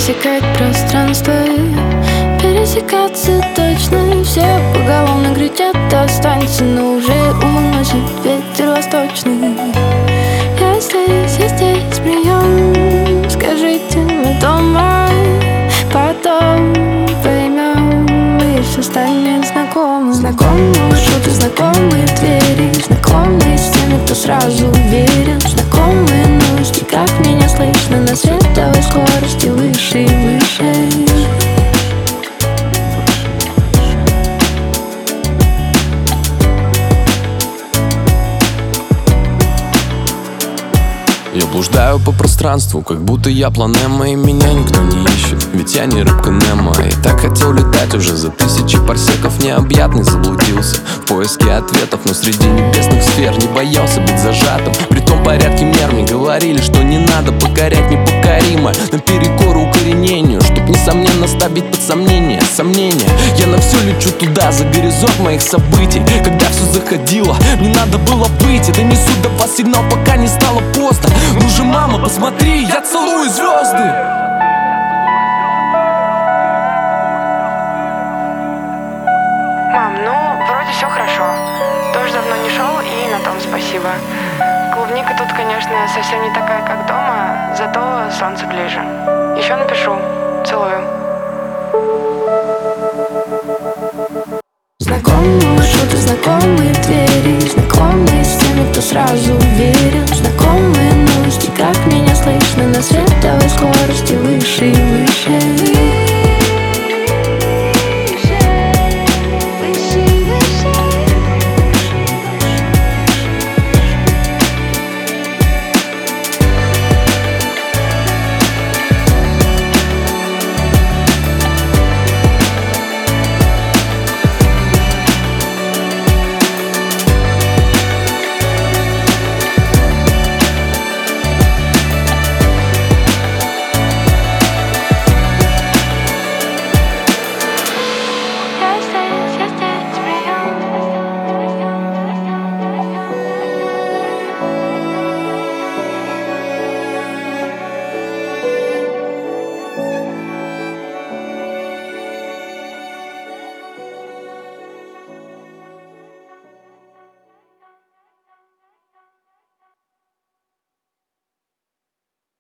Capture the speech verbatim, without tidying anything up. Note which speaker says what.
Speaker 1: пересекать пространство, пересекаться точно. Все поголовно кричат: останься, но уже уносит ветер восточный. Я здесь, я здесь, прием. Скажите, мы дома, потом поймем, и все станет знакомым. Знакомые маршруты, знакомые двери, знакомые стены, кто сразу уверен. Знакомые новости, как меня слышно на световой скорости выше и выше.
Speaker 2: Я блуждаю по пространству, как будто я планема, и меня никто не ищет, ведь я не рыбка Немо. И так хотел летать уже за тысячи парсеков, необъятный заблудился в поиске ответов, но среди небесных сфер не боялся быть зажатым. При том порядке мер мне говорили, что не надо покорять непокоримое наперекор укоренению, чтоб несомненно ставить под сомнение сомнения. Я на все лечу туда, за горизонт моих событий. Когда все заходило, мне надо было выйти, донесу до вас сигнал, пока не стало поздно. Ну же, мама, посмотри, я целую звезды.
Speaker 3: Мам, ну, вроде все хорошо. Дождь давно не шел, и на том спасибо. Клубника тут, конечно, совсем не такая, как дома, зато солнце ближе. Еще напишу. Целую.
Speaker 1: Знакомые маршруты, знакомые двери, знакомые стены, кто сразу